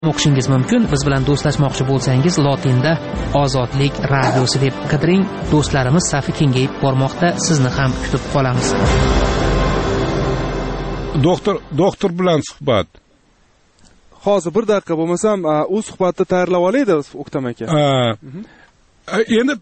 o'qishingiz mumkin. Biz bilan do'stlashmoqchi bo'lsangiz lotinda Ozodlik radiosi deb qidiring. Do'stlarimiz safi kengayib bormoqda. Sizni ham kutib qolamiz. Doktor bilan suhbat. Hozir bir daqiqa bo'lmasam, u suhbatni tayyorlab olaydi O'ktam aka. Endi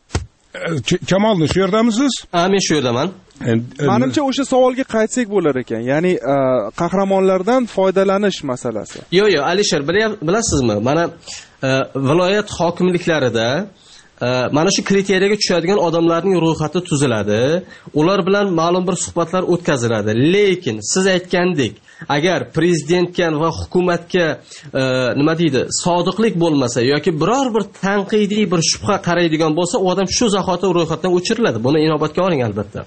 Kamolni shu yerdamisiz? Men shu yerdaman. Menimcha o'sha savolga qaytsak bo'lar ekan. Ya'ni qahramonlardan foydalanish masalasi. Yo'q, Alisher, bilasizmi? Mana viloyat hokimliklarida mana shu kriteriyaga tushadigan odamlarning ro'yxati tuziladi. Ular bilan ma'lum bir suhbatlar o'tkaziladi. Lekin siz aytgandek, agar prezidentga va hukumatga nima deydi, sodiqlik bo'lmasa yoki biror bir tanqidiy bir shubha qaraydigan bo'lsa, u odam shu zahoti ro'yxatdan o'chiriladi. Buni inobatga oling albatta.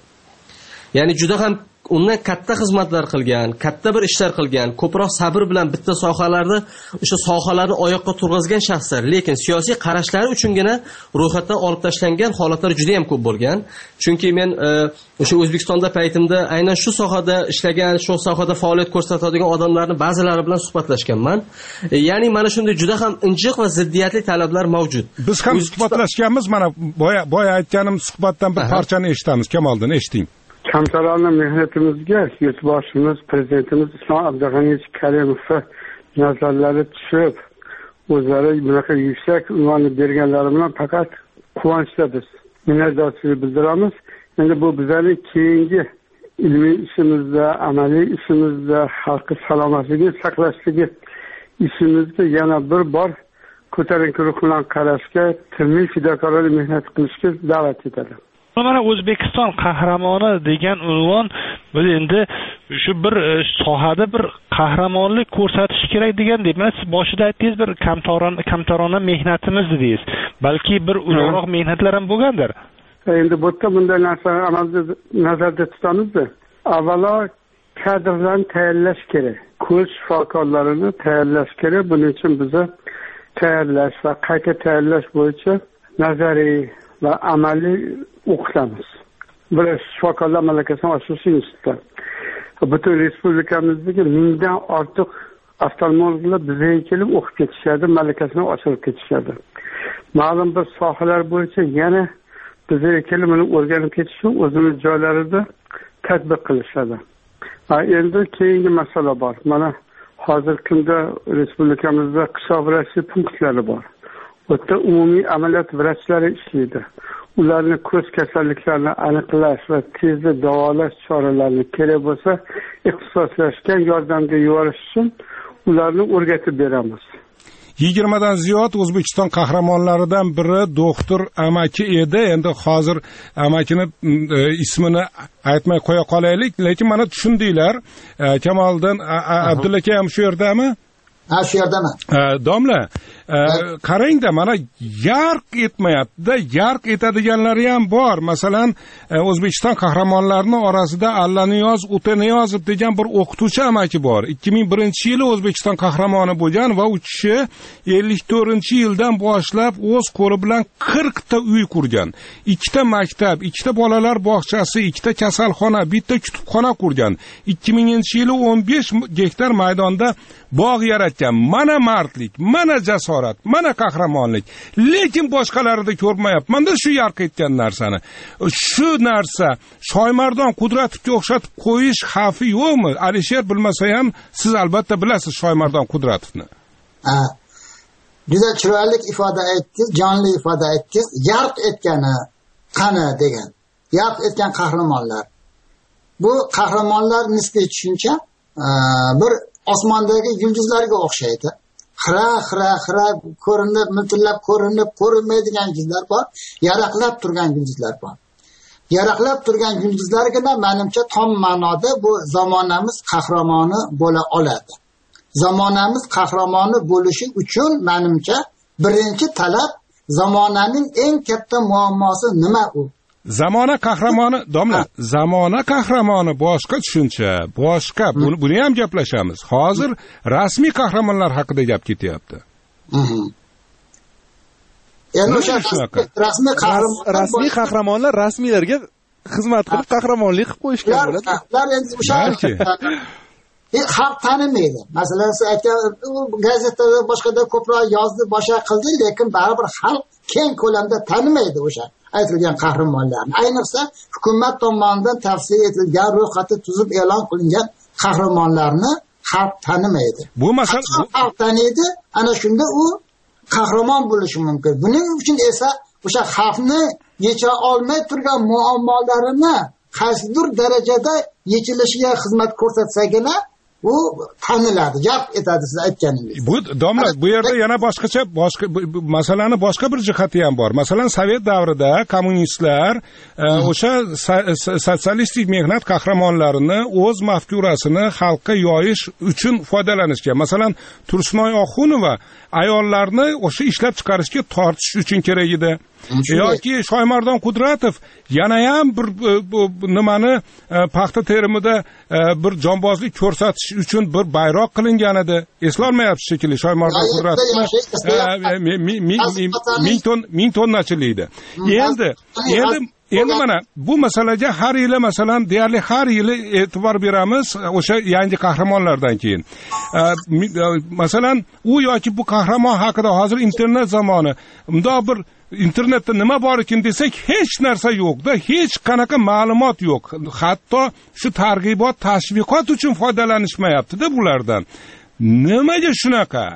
Ya'ni juda ham undan katta xizmatlar qilgan, katta bir ishlar qilgan, ko'proq sabr bilan bitta sohalarda o'sha sohalarni oyoqqa turg'azgan shaxslar, lekin siyosiy qarashlari uchungina ro'yxatdan olib tashlangan holatlar juda ham ko'p bo'lgan. Chunki men o'sha O'zbekistonda paytimda aynan shu sohada ishlagan, shu sohada faoliyat ko'rsatadigan odamlarning ba'zilari bilan suhbatlashganman. Ya'ni mana shunday juda ham injiq va ziddiyatli talablar mavjud. Biz ham suhbatlashganmiz, mana boya aytganim suhbatdan bir parchani eshitamiz. Kamoldan eshiting. Kamtarona mehnatimizga yurtboshimiz prezidentimiz Islom Abdug'aniyevich Karimovga nazarlari tushib, o'zlari bunaqa yuksak unvonni berganlari bilan faqat quvonchdamiz, minnatdorchilik bildiramiz. Endi bu bizning keyingi ilmiy ishimizda, amaliy ishimizda, xalqi salomatligini saqlashligi ishimizga yana bir bor ko'tarinki ruh bilan qarashga, tilmiy fidokorlik mehnat qilishga da'vat etadi. Mana O'zbekiston qahramoni degan unvon biz endi shu bir sohada bir qahramonlik ko'rsatish kerak degan deb. Mana siz boshida aytdingiz, bir kamtarona mehnatimiz dedingiz. Balki bir uzoqroq mehnatlar ham bo'lgandir. Endi bu yerda bunday narsani amalda nazarda tutamizda. Avvalo kadrlarni tayyorlash kerak. Ko'z shifokorlarini tayyorlash kerak. Buning uchun biza tayyorlash va qayta tayyorlash bo'yicha nazariy va amaliy o'qitamiz. Bir shifokorlar malakasini oshirish institutida. Butun respublikamizdagi 1000 dan ortiq oftalmologlar bizga kelib o'qib ketishadi, malakasini oshirib ketishadi. Ma'lum bir sohalar bo'yicha yana bizga kelib buni o'rganib ketish uchun o'zimiz joylarida tadbiq qilishadi. Endi keyingi masala bor. Mana hozir kunda respublikamizda qishloq vrachlik punktlari bor. Bu yerda umumiy amaliyot vrachlari ishlaydi. Ularni ko'z kasalliklarini aniqlash va tezda davolash choralarini kerak bo'lsa ixtisoslashgan yordamga yuborish uchun ularni o'rgatib beramiz. 20 dan ziyod O'zbekiston qahramonlaridan biri doktor Amaki edi. Endi hozir Amakini ismini aytmay qo'ya qolaylik, lekin mana tushundinglar. Kamoldan Abdulla aka ham shu yerdami? Ha, shu yerdaman. Domla, qarangda, mana yarq etmayapti-da, yarq etadiganlari ham bor. Masalan, O'zbekiston qahramonlarining orasida Allaniyoz Utaniyozov degan bir o'qituvchi amaki bor. 2001-yili O'zbekiston qahramoni bo'lgan va u kishi 54-yildan boshlab o'z qo'li bilan 40 ta uy qurgan. 2 ta maktab, 2 ta bolalar bog'chasi, 2 ta kasalxona, bitta kutubxona qurgan. 2000-yili 15 gektar maydonda bog' yaratgan. Mana mardlik, mana jasorat, mana qahramonlik. Lekin boshqalarida ko'rmayapman-da shu yarq etgan narsani. Shu narsa Shoymardon Qudratovga o'xshatib qo'yish xavfi yo'qmi? Alisher bilmasa ham siz albatta bilasiz Shoymardon Qudratovni. Juda chiroyli ifoda aytdingiz, jonli ifoda aytdingiz. Yarq etgani qani degan. Yarq etgan qahramonlar. Bu qahramonlar nisbiy tushuncha bir osmondagi yulduzlarga o'xshaydi. Xira ko'rinib, miltillab ko'rinmaydigan yulduzlar bor, yaraqlab turgan yulduzlar bor. Yaraqlab turgan yulduzlargina menimcha tom ma'noda bu zamonamiz qahramoni bo'la oladi. Zamonamiz qahramoni bo'lishi uchun menimcha birinchi talab zamonaning eng katta muammosi nima u? Zamona qahramoni, domla, zamona qahramoni boshqa tushuncha, boshqa. Buni ham gaplashamiz. Hozir rasmiy qahramonlar haqida gap ketyapti. Endi o'sha rasmiy qahramonlar rasmiylarga xizmat qilib qahramonlik qilib qo'yishgan bo'ladi. Ular endi o'sha xalq tanimaydi. Masalan, siz aytgan gazetada boshqada ko'proq yozdi, boshqa qildi, lekin baribir xalq keng ko'lamda tanimaydi o'sha aytilgan qahramonlarni. Ayniqsa hukumat tomonidan tavsiya etilgan, ro'yxati tuzib e'lon qilingan qahramonlarni xalq tanimaydi. Bu masala xalq taniydi, ana shunda u qahramon bo'lishi mumkin. Buning uchun esa o'sha xalqni yecha olmay turgan muammolarini qaysidir darajada yechilishiga xizmat ko'rsatsagina u taniladi, jalb etadi siz aytganingiz. Bu domla, bu yerda yana boshqa masalani boshqa bir jihati ham bor. Masalan, Sovet davrida kommunistlar o'sha sotsialistik mehnat qahramonlarini o'z mafkurasini xalqqa yoyish uchun foydalanishgan. Masalan, Tursunoy Oxunova ayollarni o'sha ishlab chiqarishga tortish uchun kerak edi. yoki Shoymardon Qudratov yana ham bir nimani paxta terimida bir jonbozlik ko'rsatish uchun bir bayroq qilingan edi. Eslolmayapsiz shekilli Shoymardon Qudratov 1000 tonnachilikda. Endi mana bu masalaga har yili masalan deyarli har yili e'tibor beramiz o'sha yangi qahramonlardan keyin. Masalan, u yoki bu qahramon haqida hozir internet zamoni, bundoq bir internetda nima bor ekan desak, hech narsa yo'q-da, hech qanaqa ma'lumot yo'q. Hatto shu targ'ibot, tashviqot uchun foydalanishmayapti-da bulardan. Nimaga shunaqa?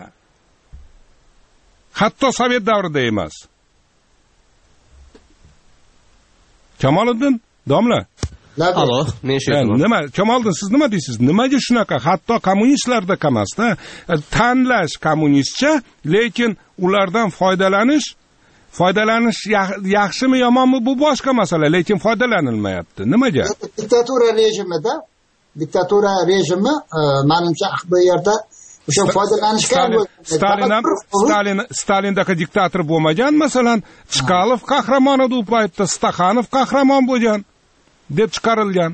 Hatto Sovet davrida emas. Kamoliddin, domla. Alo, men eshitaman. Nima, Kamoliddin, siz nima deysiz? Nimaga shunaqa? Hatto kommunistlarda emasda, tanlash kommunistcha, lekin ulardan foydalanish yaxshimi yomonmi bu boshqa masala, lekin foydalanilmayapti. Nimaga? Diktatura rejimi menimcha bu yerda o'sha foydalanishga Stalindaqa diktator bo'lmagan, masalan, Chkalov qahramon edi u paytda, Staxanov qahramon bo'lgan deb chiqarilgan.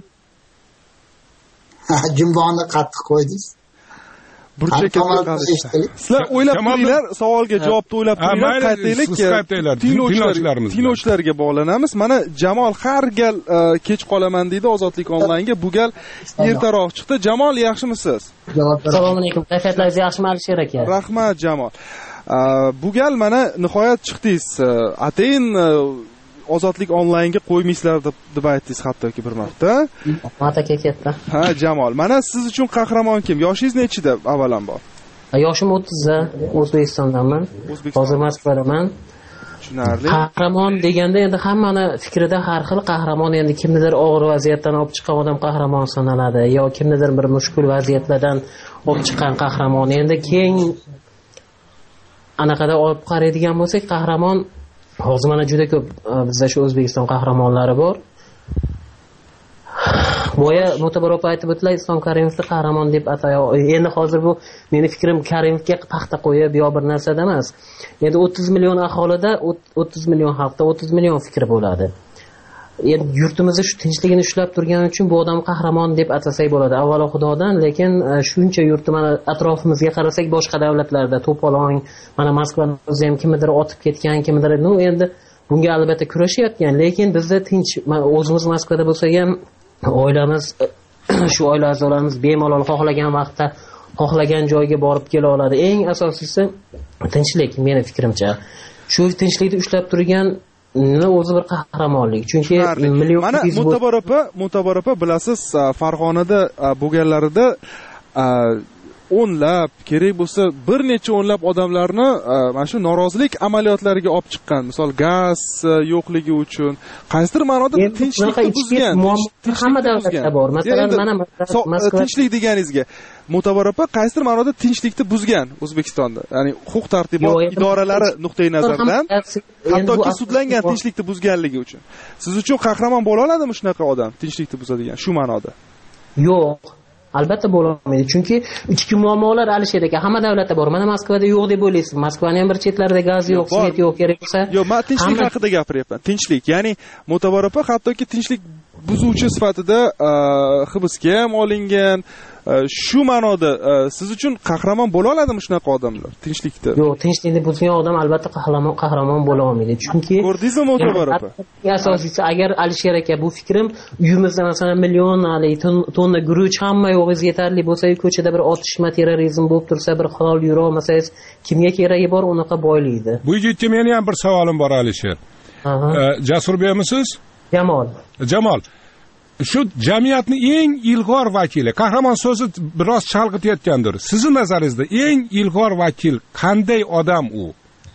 Jimbonni qattiq qo'ydingiz. Sizlar o'ylab turinglar, savolga javobni o'ylab turinglar, qaytaylik. Tinglovchilarga bog'lanamiz. Mana Jamol har gal kech qolaman deydi Ozodlik onlaynga. Bu gal ertaroq chiqdi. Jamol, yaxshimisiz? Assalomu alaykum. Kayfiyatlaringiz yaxshimi, Alisher aka? Rahmat, Jamol. Bu gal mana nihoyat chiqdingiz. Atayin Ozodlik onlaynga qo'ymaysizlar deb aytdingiz hattoki bir marta. Rahmat aka, katta. Ha, Jamol. Mana siz uchun qahramon kim? Yoshingiz nechida avvalambor? Yoshim 30da, O'zbekistondanman. Hozir Moskvadaman. Tushunarli. Qahramon deganda endi hammani fikrida har xil. Qahramon endi kimnidir og'ir vaziyatdan olib chiqqan odam qahramon sanaladi, yo kimnidir bir mushkul vaziyatlardan olib chiqqan qahramon. Endi keng anaqada olib qaraydigan bo'lsak, qahramon hozir mana juda ko'p bizda shu O'zbekiston qahramonlari bor. Boya Mo'tabar opa aytib o'tdilar, Islom Karimovni qahramon deb atay. Endi hozir bu meni fikrim Karimovga paxta qo'yib yo bir narsada emas. Endi 30 million aholida 30 million xalqda 30 million fikr bo'ladi. Endi yurtimizni shu tinchligini ushlab turgani uchun bu odam qahramon deb atasak bo'ladi. Avvalo Xudodan, lekin shuncha yurtni mana atrofimizga qarasak, boshqa davlatlarda to'polon, mana Moskvani o'zi ham kimnidir otib ketgan, kimnidir, endi bunga albatta kurashayotgan, lekin bizda tinch, o'zimiz Moskvada bo'lsak ham oilamiz, shu oila a'zolarimiz bemalol xohlagan vaqtda, xohlagan joyga borib kela oladi. Eng asosiysi tinchlik, meni fikrimcha. Shu tinchlikni ushlab turgan o'zi bir qahramonlik. Chunki million mana Mo'tabar opa bilasiz, Farg'onada bo'lganlarida o'nlab, kerak bo'lsa bir necha o'nlab odamlarni mana shu norozilik amaliyotlariga olib chiqqan. Misol, gaz yo'qligi uchun qaysidir ma'noda tinchlikni buzgan. Hamma davlatda bor. Masalan, mana Moskva tinchlik deganingizga Mo'tabar opa qaysidir ma'noda tinchlikni buzgan O'zbekistonda. Ya'ni huquq tartibot idoralari nuqtai nazaridan hattoki sudlangan tinchlikni buzganligi uchun. Siz uchun qahramon bo'la oladimi shunaqa odam, tinchlikni buzadigan shu ma'noda? Yo'q. Albatta bo'la olmaydi. Chunki ichki muammolar Alisher aka hamma davlatda bor. Mana Moskvada yo'q deb o'ylaysiz. Moskvaning ham bir chetlarida gaz yo'q, svet yo'q, kerak bo'lsa. Yo'q, men tinchlik haqida gapiryapman. Tinchlik, ya'ni Mo'tabar opa hattoki tinchlik buzuvchi sifatida hibsga ham olingan, Shu ma'noda siz uchun qahramon bo'la oladimi shunaqa odamlar tinchlikda? Yo'q, tinchlikni buzgan odam albatta qahramon bo'la olmaydi. Chunki ko'rdingizmi Mo'tabar opa? Asosiysi agar Alisher aka bu fikrim uyimizda masalan millionlik tonna guruch hamma yo'g'ingizga yetarli bo'lsa, ko'chada bir otishma terrorizm bo'lib tursa, bir halol yura olmasangiz, kimga keragi bor unaqa boylikdi? Bu yigitga meni ham bir savolim bor Alisher. Jasurbekmisiz? Jamol. Shu jamiyatning eng ilg'or vakili, qahramon so'zi biroz chalg'itayotgandir. Sizning nazaringizda eng ilg'or vakil qanday odam u?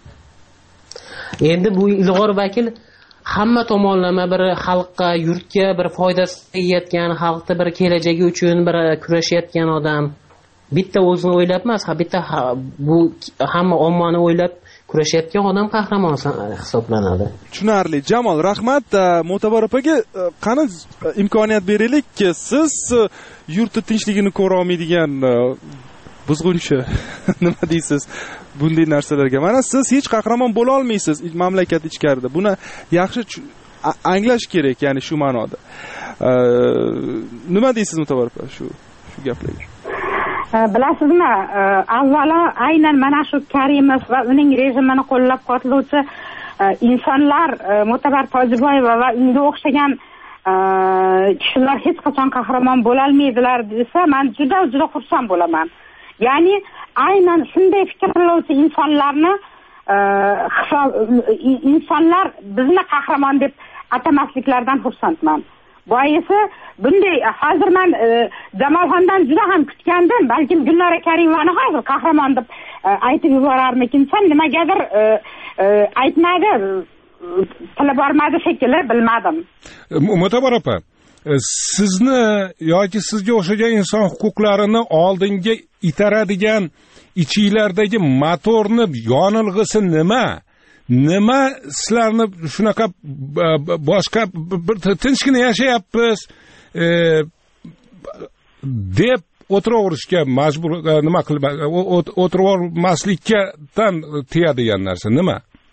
Endi bu ilg'or vakil hamma tomonlama bir xalqqa, yurtga bir foydasi tegayotgan, xalqning bir kelajagi uchun bir kurashayotgan odam. Bitta o'zini o'ylab emas, bitta bu hamma ommani o'ylab kurashayotgan odam qahramon hisoblanadi. Tushunarli. Jamol, rahmat. Mo'tabar opaga qani imkoniyat beraylik. Siz yurtni tinchligini ko'ra olmaydigan buzg'unchi nima deysiz bunday narsalarga? Mana siz hech qahramon bo'la olmaysiz mamlakat ichkarida. Buni yaxshi anglash kerak, ya'ni shu ma'noda. Nima deysiz Mo'tabar opa shu gaplarga? Bilasizmi, avvalo aynan mana shu Karimov va uning rejimini qo'llab-quvvatlovchi insonlar, Mo'tabar Tojiboyeva va unga o'xshagan kishilar hech qachon qahramon bo'la olmaydilar desa, men juda xursand bo'laman. Ya'ni aynan shunday fikrlovchi insonlar bizni qahramon deb atamasliklaridan xursandman. Boisi bunday hozir men Jamolxondan juda ham kutgandim, balkim Gulnora Karimovani hozir qahramon deb aytib yuborarmikinsan, nimagadir aytmadi, tili bormadi shekilli, bilmadim. Mo'tabar opa, sizni yoki sizga o'xshagan inson huquqlarini oldinga itaradigan ichinglardagi motorni yonilg'isi nima? Nima sizlarni shunaqa boshqa bir tinchgina yashayapmiz deb o'tiraverishga majbur, nima qilib o'tiravermaslikdan tiyadigan narsa nima?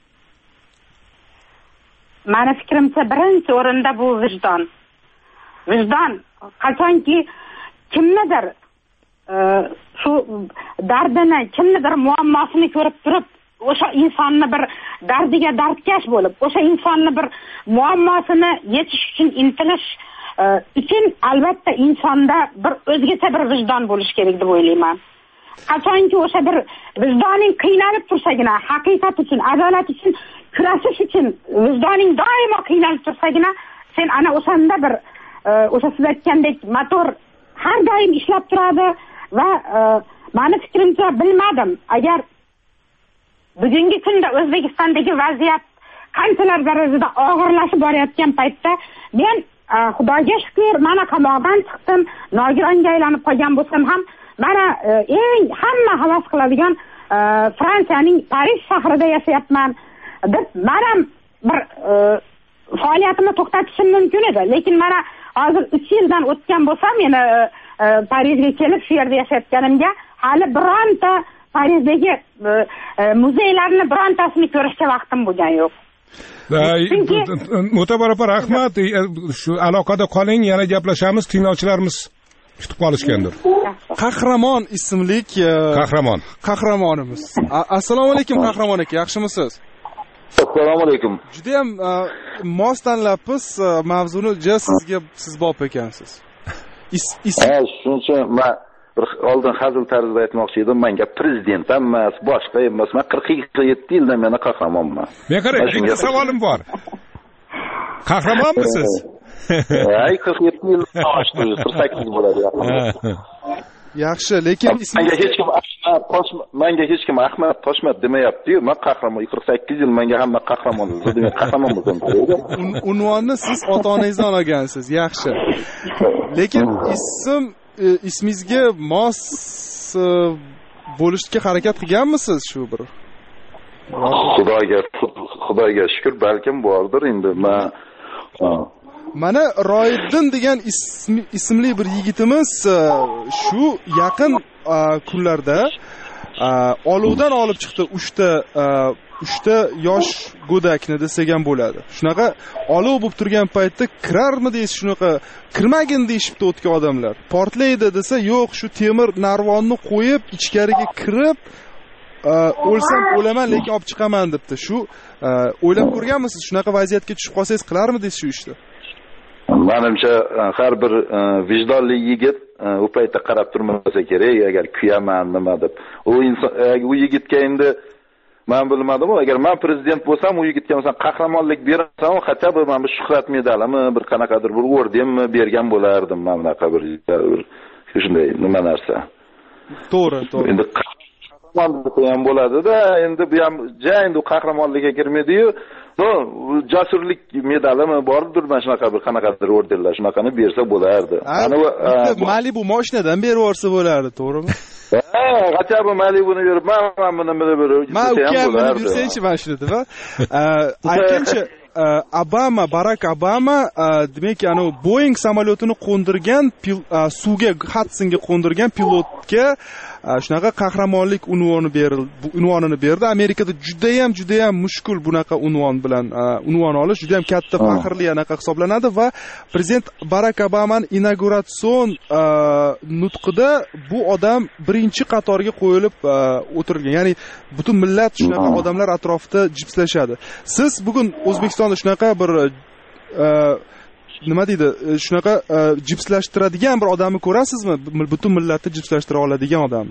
Meni fikrimcha birinchi o'rinda bu vijdon. Vijdon qachonki kimnidir shu dardini, kimnidir muammosini ko'rib turib, o'sha insonni bir dardiga dardkash bo'lib, o'sha insonni bir muammosini yechish uchun intilish uchun albatta insonda bir o'zgacha bir vijdon bo'lishi kerak deb o'ylayman. Qachonki o'sha bir vijdoning qiynalib tursagina, haqiqat uchun, adolat uchun kurashish uchun vijdoning doimo qiynalib tursagina, sen ana o'shanda bir o'sha siz aytgandek motor har doim ishlab turadi va meni fikrimcha, bilmadim, agar bugungi kunda O'zbekistondagi vaziyat qanchalar darajada og'irlashib borayotgan paytda men Xudoga shukr, mana qamoqdan chiqdim, nogironga aylanib qolgan bo'lsam ham, mana eng hamma havas qiladigan Fransiyaning Parij shahrida yashayapman deb mana bir faoliyatimni to'xtatishim mumkin edi, lekin mana hozir 3 yildan o'tgan bo'lsam, yana Parijga kelib shu yerda yashayotganimga hali bironta Parijdagi muzeylarni birontasini ko'rishga vaqtim bo'lgan yo'q. Mo'tabar opa, rahmat. Shu aloqada qoling, yana gaplashamiz. Tinglovchilarimiz kutib qolishgandir. Qahramon ismli qahramonimiz. Assalomu alaykum qahramon aka, yaxshimisiz? Assalomu alaykum. Juda ham mos tanlabsiz, mavzuni siz bop ekansiz. Shuncha men bir oldin hazil tarzida aytmoqchi edim, menga prezident emas, boshqa emas, men 47 yildan meni qahramonman. Men qarang, bitta savolim bor. Qahramonmisiz? Ay, 47 yil oshdi, 48 bo'ladi. Yaxshi, lekin menga hech kim Ahmad Toshmat demayapti-yu. Men qahramon 48 yil menga hamma qahramon dedi. Men qahramon bo'lsam kerak. Unvonni siz ota-onangizdan olgansiz. Yaxshi. Lekin ismingizga mos bo'lishga harakat qilganmisiz shu bir? Xudoga shukr, balkim bordir endi. Mana Royiddin degan ismli bir yigitimiz shu yaqin kunlarda olovdan olib chiqdi 3 ta uchta yosh go'dakni desak ham bo'ladi. Shunaqa olov bo'lib turgan paytda kirarmi deysiz, shunaqa kirmagin deyishibdi o'tgan odamlar. Portlaydi desa, yo'q, shu temir narvonni qo'yib ichkariga kirib o'lsam o'laman, lekin olib chiqaman debdi. Shu o'ylab ko'rganmisiz? Shunaqa vaziyatga tushib qolsangiz qilarmidingiz shu ishni? Menimcha har bir vijdonli yigit u paytda qarab turmasa kerak, agar kuyaman nima deb. U yigitga endi men bilmadim, agar men prezident bo'lsam, u yigitga masalan qahramonlik bersam, hatto men bir shuhrat medalimi, bir qanaqadir bir ordenmi bergan bo'lardim. Men bunaqa bir shunday nima narsa. To'g'ri. Endi qahramonlik ham bo'ladi-da, endi bu ham endi qahramonlikka kirmaydi-yu. No, jasurlik medalimi bordir, mana shunaqa bir qanaqadir ordenlar shunaqani bersa bo'lardi. Ana Malibu mashinadan berib yuborsa bo'lardi, to'g'rimi? Hatto bu Malibuni berib, men buni berib, men ukamni bersanchi mana shuni deb. Aytgancha Barak Obama demak, ana Boeing samolyotini qo'ndirgan, suvga Hudsonga qo'ndirgan pilotga shunaqa qahramonlik unvonini berdi. Amerikada juda ham mushkul bunaqa unvon bilan unvon olish juda ham katta faxrli anaqa hisoblanadi va prezident Barak Obamaning inauguratsion nutqida bu odam birinchi qatorga qo'yilib o'tirilgan. Ya'ni butun millat shunaqa odamlar atrofida jipslashadi. Siz bugun O'zbekistonda shunaqa bir nima deydi, shunaqa jipslashtiradigan bir odamni ko'rasizmi? Butun millatni jipslashtira oladigan odam.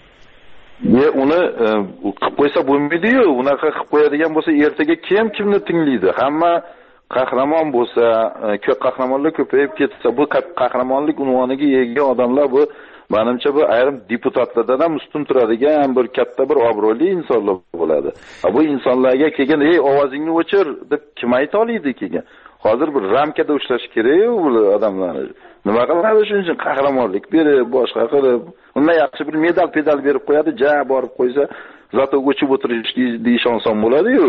Uni qilib qo'ysa bo'lmaydi-yu, unaqa qilib qo'yadigan bo'lsa, ertaga kimni tinglaydi? Hamma qahramon bo'lsa, ko'p qahramonlar ko'payib ketsa, bu qahramonlik unvoniga ega odamlar bu menimcha bu ayrim deputatlardan ham ustun turadigan bir katta bir obro'li insonlar bo'ladi. Bu insonlarga kelgan, "Ey, ovozingni o'chir" deb kim ayta oladi keyin? Hozir bir ramkada ushlash kerak-ku bu odamlarni. Nima qiladi shuning uchun qahramonlik berib, boshqa qilib, undan yaxshi bir medal berib qo'yadi, borib qo'ysa, zato o'chib o'tirish deyish oson bo'ladi-yu.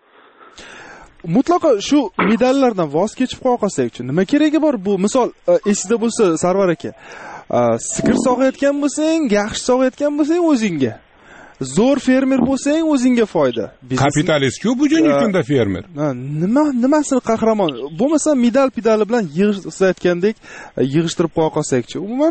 Mutlaqo shu medallardan voz kechib qolsak-chi, nima keragi bor bu? Misol, esingizda bo'lsa, Sarvar aka, sigir sog'ayotgan bo'lsang, yaxshi sog'ayotgan bo'lsang o'zingga. Zo'r fermer bo'lsang o'zingga foyda. Kapitalist-ku bugungi kunda fermer. Nimasini qahramon? Bo'lmasa medal pedali bilan yig'ishtirayotgandek yig'ishtirib qolsak-chi. Umuman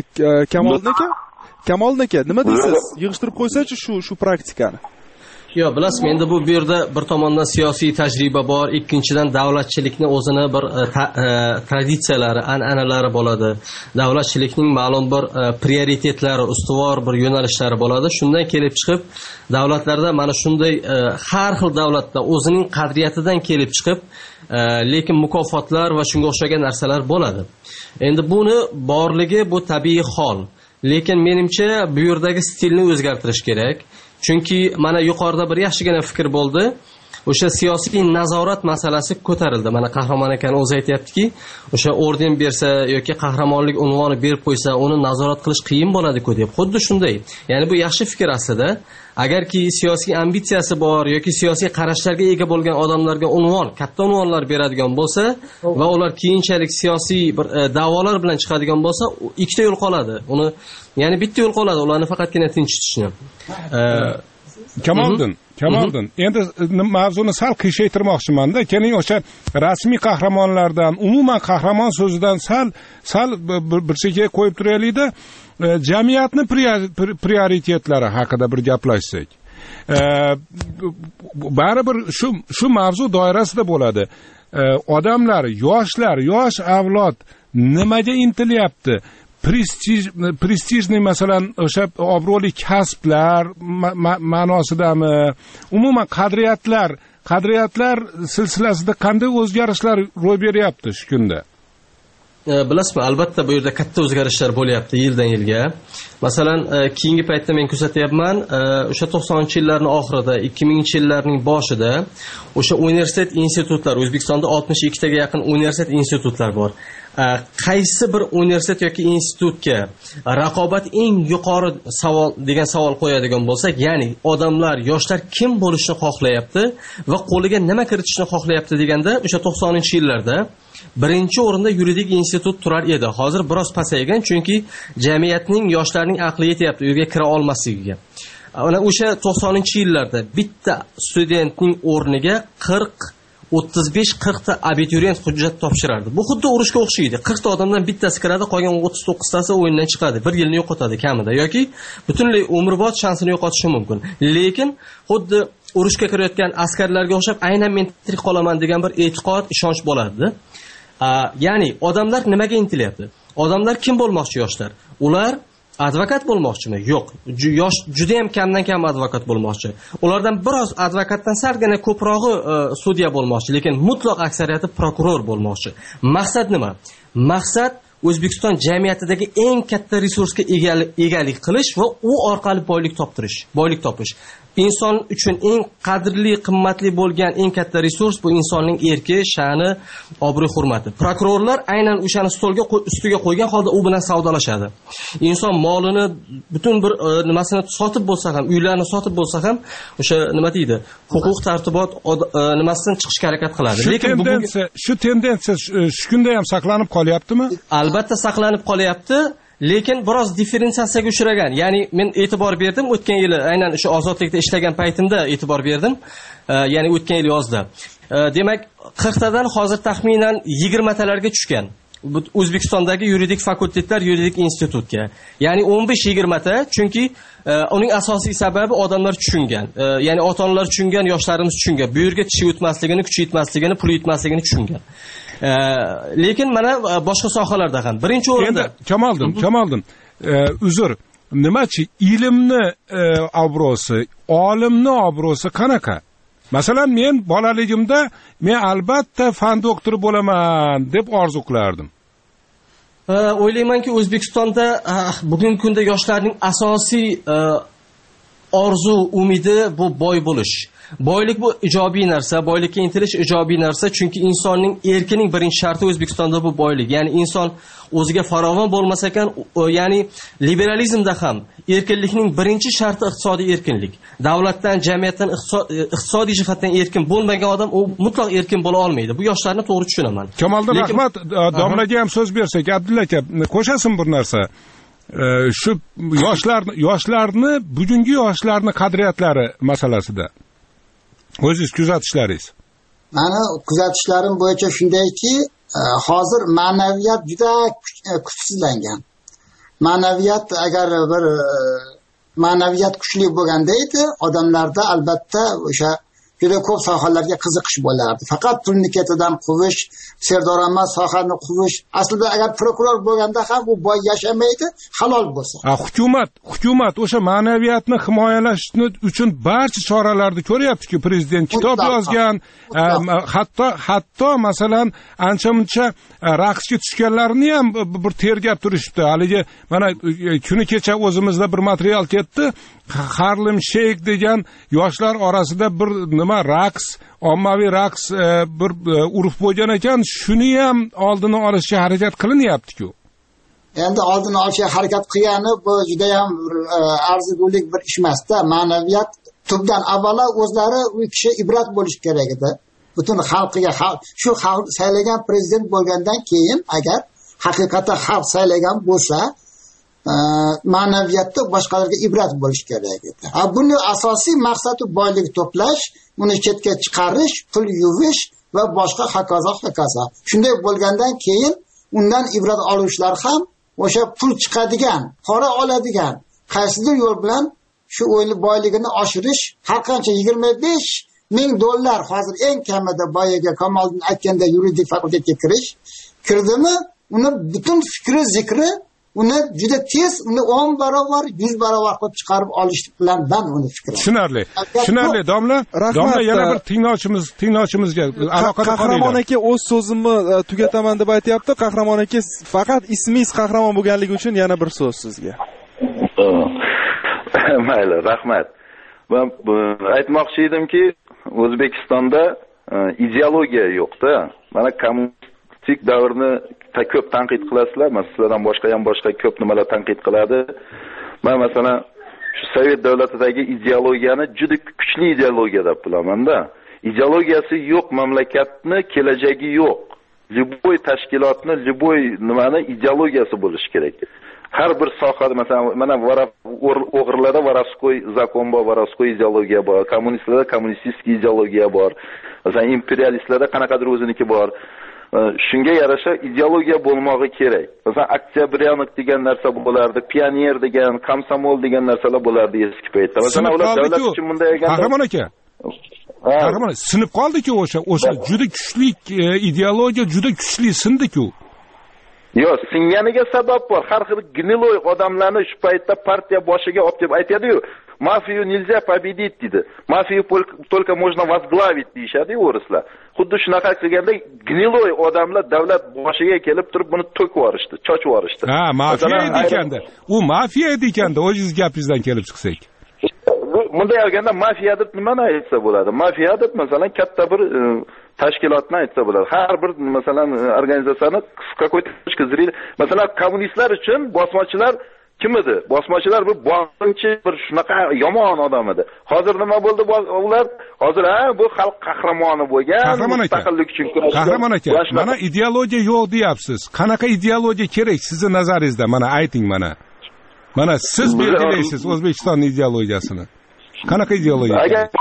Kamoliddin aka, nima deysiz? Yig'ishtirib qo'ysa-chi shu praktikani? Yo, bilasizmi, endi bu yerda bir tomondan siyosiy tajriba bor, ikkinchidan davlatchilikning o'zini bir traditsiyalari, an'analari bo'ladi. Davlatchilikning ma'lum bir prioritetlari, ustuvor bir yo'nalishlari bo'ladi. Shundan kelib chiqib, davlatlarda mana shunday har xil davlatda o'zining qadriyatidan kelib chiqib, lekin mukofotlar va shunga o'xshagan narsalar bo'ladi. Endi buni borligi bu tabiiy hol. Lekin menimcha bu yerdagi stilni o'zgartirish kerak. Chunki mana yuqorida bir yaxshigina fikr bo'ldi. O'sha siyosiy nazorat masalasi ko'tarildi. Mana Qahramon akani o'zi aytayaptiki, o'sha orden bersa yoki qahramonlik unvoni berib qo'ysa, uni nazorat qilish qiyin bo'ladi-ku deb. Xuddi shunday. Ya'ni bu yaxshi fikr aslida. Agarki siyosiy ambitsiyasi bor yoki siyosiy qarashlarga ega bo'lgan odamlarga unvon, katta unvonlar beradigan bo'lsa va ular keyinchalik siyosiy bir da'volar bilan chiqadigan bo'lsa, ikkita yo'l qoladi. Uni, ya'ni bitta yo'l qoladi, ularni faqatgina tinchitishni. Kamoliddin, endi mavzuni sal qiyshaytirmoqchiman-da. Keling o'sha rasmiy qahramonlardan, umuman qahramon so'zidan sal bir chekkaga qo'yib turaylik-da. Jamiyatning prioritetlari haqida bir gaplashsak. Baribir shu mavzu doirasida bo'ladi. Odamlar, yosh avlod nimaga intilyapti? Prestijni masalan o'sha obro'li kasblar ma'nosidami, umuman qadriyatlar silsilasida qanday o'zgarishlar ro'y beryapti shu kunda? Bilasizmi, albatta bu yerda katta o'zgarishlar bo'lyapti yildan yilga. Masalan, keyingi paytda men kuzatyapman, o'sha 90-yillarning oxirida, 2000-yillarning boshida o'sha universitet institutlar, O'zbekistonda 62 taga yaqin universitet institutlar bor. Qaysi bir universitet yoki institutga raqobat eng yuqori savol degan savol qo'yadigan bo'lsak, ya'ni odamlar, yoshlar kim bo'lishni xohlayapti va qo'liga nima kiritishni xohlayapti deganda, o'sha 90-yillarda birinchi o'rinda yuridik institut turar edi. Hozir biroz pasaygan, chunki jamiyatning, yoshlarning aqli yetyapti uyga kira olmasligiga. Ana o'sha 90-yillarda bitta studentning o'rniga 35-40 ta abituriyent hujjat topshirardi. Bu xuddi urushga o'xshaydi. 40 ta odamdan bittasi kiradi, qolgan 39 tasi o'yindan chiqadi. 1 yilni yo'qotadi kamida yoki butunlay umrbod shansini yo'qotishi mumkin. Lekin xuddi urushga kirayotgan askarlarga o'xshab aynan men tirik qolaman degan bir e'tiqod, ishonch bo'ladi. Ya'ni odamlar nimaga intilyapti? Odamlar kim bo'lmoqchi yoshlar? Ular advokat bo'lmoqchimi? Yo'q. Yosh juda ham kamdan kam advokat bo'lmoqchi. Ulardan biroz advokatdan salgina ko'prog'i sudya bo'lmoqchi, lekin mutlaq aksariyati prokuror bo'lmoqchi. Maqsad nima? Maqsad O'zbekiston jamiyatidagi eng katta resursga egalik qilish va u orqali boylik topish. Inson uchun eng qadrli, qimmatli bo'lgan eng katta resurs bu insonning erki, sha'ni, obro'-hurmati. Prokurorlar aynan o'shani ustiga qo'ygan holda u bilan savdolashadi. Inson molini, butun bir nimasini sotib bo'lsa ham, uylarni sotib bo'lsa ham, o'sha nima deydi, huquq tartibot nimasidan chiqishga harakat qiladi. Lekin shu tendensiya shu kunda ham saqlanib qolyaptimi? Albatta saqlanib qolyapti. Lekin biroz diferensiatsiyaga uchragan. Ya'ni men e'tibor berdim o'tgan yili, aynan o'sha ozodlikda ishlagan paytimda e'tibor berdim. Ya'ni o'tgan yil yozda. Demak, 40 tadan hozir taxminan 20 talarga tushgan. O'zbekistondagi yuridik fakultetlar, yuridik institutga. Ya'ni 15-20 ta, chunki uning asosiy sababi odamlar tushungan. Ya'ni ota-onalar tushungan, yoshlarimiz tushungan. Bu yerga tishi o'tmasligini, kuchi yetmasligini, puli yetmasligini tushungan. Lekin mana boshqa sohalarda ham birinchi o'rinda Kamoldim, uzr, nimachi ilmni obro'si, olimni obro'si qanaqa? Masalan, men bolaligimda men albatta fan doktori bo'laman deb orzu qilardim. O'ylaymanki, O'zbekistonda bugungi kunda yoshlarning asosiy orzu, umidi bu boy bo'lish. Boylik bu ijobiy narsa, boylikka intilish ijobiy narsa, chunki insonning erkining birinchi sharti O'zbekistonda bu boylik. Ya'ni inson o'ziga farovon bo'lmasa ekan, ya'ni liberalizmda ham erkinlikning birinchi sharti iqtisodiy erkinlik. Davlatdan, jamiyatdan iqtisodiy jihatdan erkin bo'lmagan odam u mutlaq erkin bo'la olmaydi. Bu yoshlarni to'g'ri tushunaman. Kamoldan rahmat, domlaga ham so'z bersak, Abdulla aka, qo'shasin bir narsa. Shu yoshlarni, bugungi yoshlarni qadriyatlari masalasida o'zingiz kuzatishlaringiz. Mani kuzatishlarim bo'yicha shundayki, hozir ma'naviyat juda kuchsizlangan. Agar ma'naviyat kuchli bo'lganda edi, odamlarda albatta o'sha juda ko'p sohalarga qiziqish bo'lardi. Faqat pulni ketidan quvish, serdaromad sohani quvish. Aslida agar prokuror bo'lganda ham u boy yashamaydi, halol bo'lsa. Hukumat o'sha ma'naviyatni himoyalash uchun barcha choralarni ko'ryapti-ku, prezident kitob yozgan, hatto masalan ancha-muncha raqsga tushganlarni ham bir tergab turishibdi. Haligi mana kuni kecha o'zimizda bir material ketdi. Harlem Shake degan yoshlar orasida bir nima raqs, ommaviy raqs bir urf bo'lgan ekan, shuni ham oldini olishga harakat qilinyapti-ku. Endi oldini olishga harakat qilgani bu juda ham arzigulik bir ish emas-da. Ma'naviyat tubdan avvalo o'zlari u kishi ibrat bo'lish kerak edi. Butun xalqiga, shu xalq saylagan prezident bo'lgandan keyin agar haqiqatan xalq saylagan bo'lsa, ma'naviyatda boshqalarga ibrat bo'lish kerak edi. Buni asosiy maqsadi boylik to'plash, uni chetga chiqarish, pul yuvish va boshqa hokazo. Shunday bo'lgandan keyin undan ibrat oluvchilar ham o'sha pul chiqadigan, pora oladigan qaysidir yo'l bilan shu boyligini oshirish, har qancha $25,000 hozir eng kamida boyaga Kamoliddin aytganda yuridik fakultetga kirdimi, uni butun fikri, zikri uni juda tez, uni 10 barobar, 100 barobar qilib chiqarib olish bilan ben uni fikrim. Tushunarli, domla yana bir tinglovchimizga aloqada qoling. Qahramon aka o'z so'zimni tugataman deb aytayapti. Qahramon aka faqat ismingiz qahramon bo'lganligi uchun yana bir so'z sizga. Mayli, rahmat. Men aytmoqchi edimki, O'zbekistonda ideologiya yo'q-da. Mana kommunistik davrni ko'p tanqid qilasizlar, sizlardan boshqa ko'p nimalar tanqid qiladi. Men masalan shu Sovet davlatidagi ideologiyani juda kuchli ideologiya deb bilaman-da. Ideologiyasi yo'q mamlakatni kelajagi yo'q. Liboy tashkilotni, liboy nimani ideologiyasi bo'lishi kerak. har bir sohada masalan mana o'g'irlarda vorovskoy zakon bor, vorovskoy ideologiya bor, kommunistlarda kommunistik ideologiya bor, masalan imperialistlarda qanaqadir o'ziniki bor. Shunga yarasha ideologiya bo'lmog'i kerak. Masalan Oktyabryanik degan narsa bo'lardi, pioner degan, komsomol degan narsalar bo'lardi eski paytda. Masalan ular davlat uchun bunday ekan. Qahramon aka. Qahramon sinib qoldi-ku o'sha juda kuchli ideologiya, juda kuchli sindi-ku. Yo'q, singaniga sabab bor. Har xil gniloy odamlarni shu paytda partiya boshiga olib deb aytadi-yu. Mafию nельзя победить dedi. Mafию только можно возглавить deyshadi o'rislar. Xuddi shunaqa qilganda gniloy odamlar davlat boshiga kelib turib buni to'kib yuborishdi, chochib yuborishdi. Ha, mafiya edi ekanda. U mafiya edi ekanda, o'zingiz gapingizdan kelib chiqsak. Bunday olganda mafiya deb nimani aytsa bo'ladi? Mafiya deb masalan katta bir tashkilotni aytsa bo'ladi. Har bir masalan organizatsiyani какой-то точка зрения, masalan kommunistlar uchun bosmachilar kim edi? Bosmachilar bir boshqonchi, bir shunaqa yomon odam edi. Hozir nima bo'ldi ular? Hozir bu xalq qahramoni bo'lgan, mustaqillik uchun kurashgan. Qahramon aka, mana ideologiya yo'q deyapsiz. Qanaqa ideologiya kerak sizning nazaringizda? Mana ayting mana. Mana siz belgilaysiz O'zbekistonning ideologiyasini. Qanaqa ideologiya?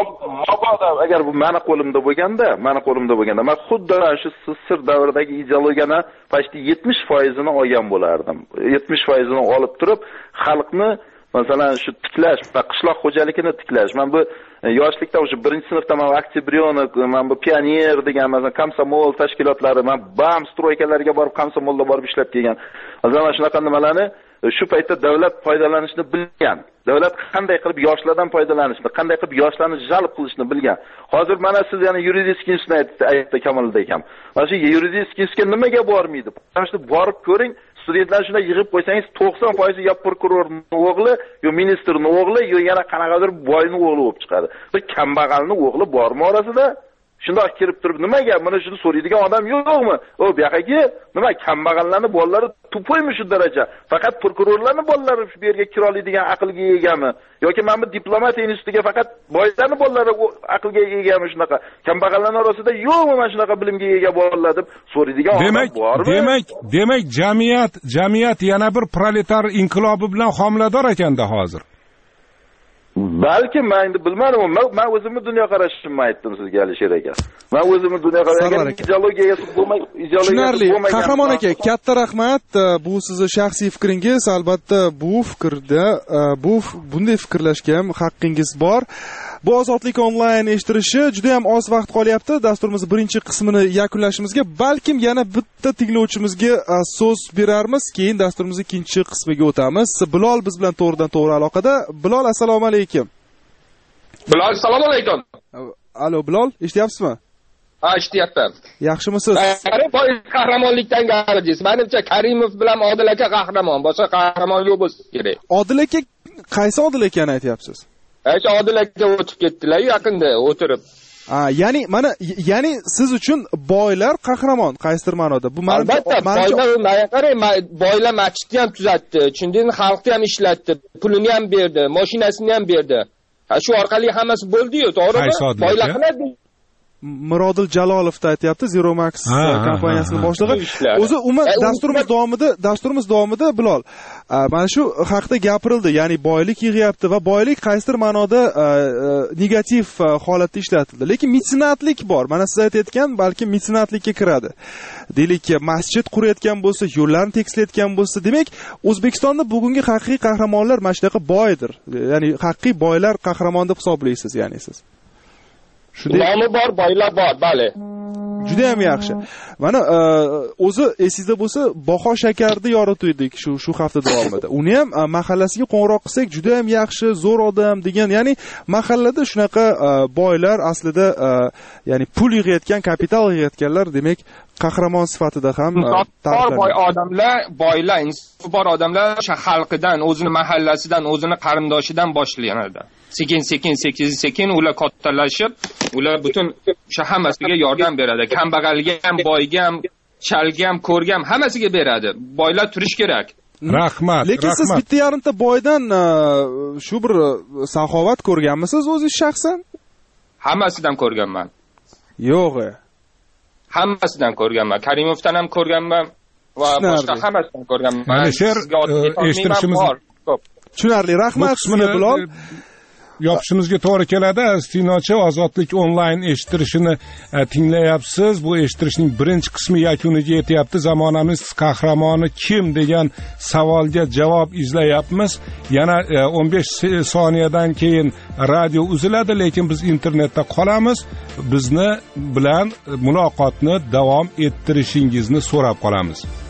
Agar bu meni qo'limda bo'lganda, men xuddi shu sir davridagi ideologiyani почти 70% ni olgan bo'lardim. 70% ni olib turib, xalqni masalan shu tiklash va qishloq xo'jaligini tiklash. Men bu yoshlikda o'sha 1-sinfda men Oktyabryanik, men bu pioner degan masalan komsomol tashkilotlari, men BAM stroykalarga borib komsomolda borib ishlab kelgan. Masalan shunaqa nimalarni shu paytda davlat foydalanishni bilgan. Davlat qanday qilib yoshlardan foydalanishni, qanday qilib yoshlarni jalb qilishni bilgan. Hozir mana siz yana yuridiskiy institutni aytdi Kamoliddin akam. Mana shu yuridiskiy institutga nimaga bormaydi? Mana borib ko'ring, studentlarni shunday yig'ib qo'ysangiz 90% yo prokurorning o'g'li, yo ministrning o'g'li, yo yana qanaqadir boyning o'g'li bo'lib chiqadi. Bir kambag'alning o'g'li bormi orasida? Shundoq kirib turib nimaga mana shuni so'raydigan odam yo'qmi? O bu yoqqa nima kambag'allarni bolalari tupoymi shu daraja? Faqat prokurorlarning bolalari shu yerga kira oladigan aqlga egami? Yoki mana bu diplomat institutiga faqat boylarning bolalari aqlga egami shunaqa? Kambag'allarning orasida yo'qmi mana shunaqa bilimga ega bolalar deb so'raydigan odam bormi? Demak, jamiyat yana bir proletar inqilobi bilan homilador ekanda hozir. Balki men endi bilmadim, men o'zimni dunyoqarashimni aytdim sizga Alisher aka. Men o'zimni dunyoqarashimga ideologiyasi bo'lmagan. Qahramon aka, katta rahmat. Bu sizning shaxsiy fikringiz, albatta bu fikrda bunday fikrlashga ham haqqingiz bor. Bu Ozodlik onlayn eshittirishi juda ham oz vaqt qolyapti. Dasturimiz birinchi qismini yakunlashimizga, balkim yana bitta tinglovchimizga so'z berarmiz, keyin dasturimizning ikkinchi qismiga o'tamiz. Bilol biz bilan to'g'ridan-to'g'ri aloqada. Bilol, assalomu alaykum. Bilol, assalomu alaykum. Alo, Bilol, eshityapsizmi? Ha, eshityapman. Yaxshimisiz? Boy qahramonlikdan gapirasiz. Menimcha Karimov bilan Odil aka qahramon, boshqa qahramon yo'q bo'lsa kerak. Odil aka, qaysi Odil akani aytyapsiz? Odil aka o'tib ketdilar yaqinda o'tirib. Ya'ni siz uchun boylar qahramon, qaysidir ma'noda. Bu boylar masjidni ham tuzatdi, shundan xalqni ham ishlatdi, pulini ham berdi, mashinasini ham berdi. Shu orqali hammasi bo'ldi-yu, to'g'rimi? Boylar qiladi. Mirodil Jalolovni aytayapti, Zero Max kompaniyasining boshlig'i. O'zi umuman dasturimiz davomida Bilol, mana shu haqda gapirildi, ya'ni boylik yig'yapti va boylik qaysidir ma'noda negativ holatda ishlatildi. Lekin mitsinatlik bor. Mana siz aytayotgan balki mitsinatlikka kiradi. Deylik, masjid qurayotgan bo'lsa, yo'llarni tekislayotgan bo'lsa, demak, O'zbekistonda bugungi haqiqiy qahramonlar mana shunaqa boydir. Ya'ni haqiqiy boylar qahramon deb hisoblaysiz, ya'ni siz. Nomi bor, boylar bor, bali. Juda ham yaxshi. Mana o'zi esingizda bo'lsa, Baho shakarni yoritdik shu hafta davomida. Uni ham mahallasiga qo'ng'iroq qilsak, juda ham yaxshi, zo'r odam degan, ya'ni mahallada shunaqa boylar aslida ya'ni pul yig'ayotgan, kapital yig'ayotganlar, demak, qahramon sifatida ham boylar, insofi bor odamlar o'sha xalqidan, o'zini mahallasidan, o'zini qarindoshidan boshlanadi. Sekin ular kattalashib, ular butun o'sha hammasiga yordam beradi. Kambag'alga ham, boyga ham, chalga ham, ko'rga ham hammasiga beradi. Boylar turish kerak. Rahmat. Lekin siz bitta yarimta boydan shu bir saxovat ko'rganmisiz o'zingiz shaxsan? Hammasidan ko'rganman. Yo'q. Hammasidan ko'rganman. Karimovdan ham ko'rganman. va boshqa hammasidan ko'rganman. Alisher, eshittirishimiz ko'p. Tushunarli. Rahmat sizga Bilol. Yopishimizga to'g'ri keladi. Aziz tinglovchi, Ozodlik onlayn eshittirishini tinglayapsiz. Bu eshittirishning birinchi qismi yakuniga yetyapti. Zamonamiz qahramoni kim degan savolga javob izlayapmiz. Yana 15 soniyadan keyin radio uziladi, lekin biz internetda qolamiz. Bizni bilan muloqotni davom ettirishingizni so'rab qolamiz.